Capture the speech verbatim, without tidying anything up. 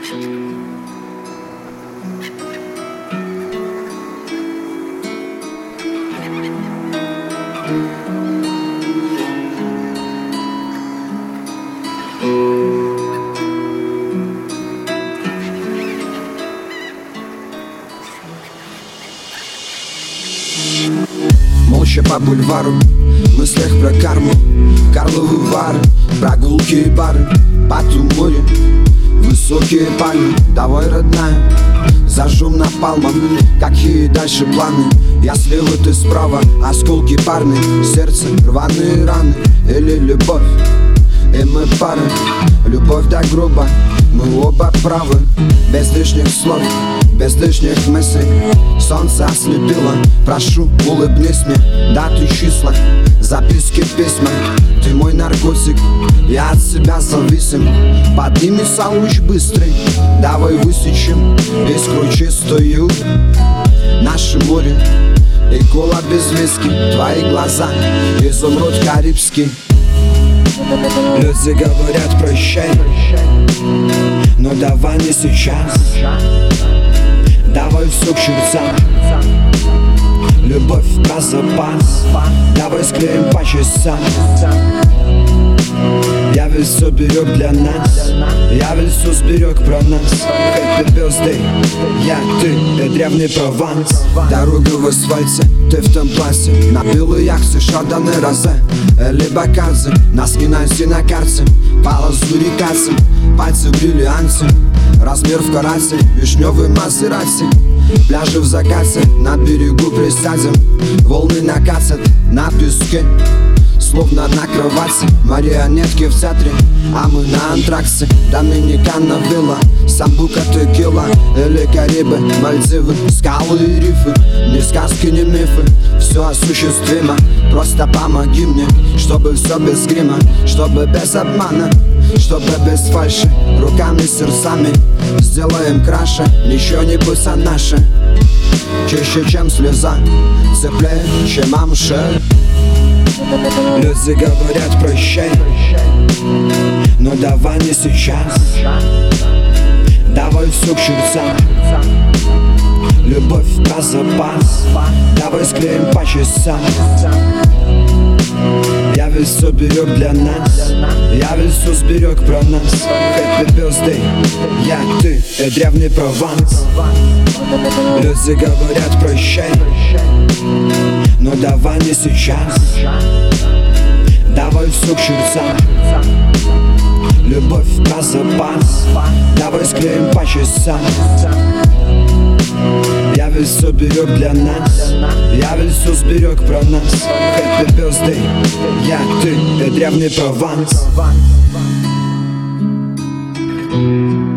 Молча по бульвару, в мыслях про карму, Карловы Вары, прогулки и бары, Батум море, высокие пальмы. Давай, родная, зажжем напалмом. Какие дальше планы? Я слева, ты справа, осколки парные, сердце, рваные раны. Или любовь, и мы пара. Любовь так грубо, мы оба правы. Без лишних слов, без лишних мыслей. Солнце ослепило, прошу, улыбнись мне. Даты, числа, записки, письма. Ты мой наркотик, я от себя зависим. Поднимется луч быстрый, давай высечем искру чистую. Наше море и кола без виски. Твои глаза, изумруд карибский. Люди говорят прощай, но давай не сейчас. Давай все к чертям, любовь про запас. Давай склеим по часам. Я ведь все берег для нас, я ведь все сберег про нас. Happy birthday, я, ты и древний Прованс. Дорога в асфальте, ты в том платье. На белой яхте Шардоне Розе или Бакарди. Нас не найти на карте, по лазури кассы. Пальцы в бриллианте, размер в карате. Вишневый Мазерати, пляжи в закате. На берегу присядем, волны накатят на песке. Словно на кровати, марионетки в театре, а мы на антраксе. Доминикана вилла, самбука текила. Или Карибы, Мальдивы, скалы и рифы. Ни сказки, ни мифы, все осуществимо. Просто помоги мне, чтобы все без грима, чтобы без обмана, чтобы без фальши. Руками, сердцами сделаем краше. Ничего не пусть наше, чище, чем слеза, теплее, чем амшель. Люди говорят прощай, но давай не сейчас. Давай все к чертям, любовь про запас. Давай склеим по часам. Я ведь все берег для нас, я ведь все сберег про нас. Happy birthday, я, ты и древний Прованс. Люди говорят прощай, но давай не сейчас. Давай все к чертям, любовь про запас. Давай склеим по часам. Я ведь все берег для нас, я ведь все сберег про нас. Happy birthday, я, ты и древний Прованс.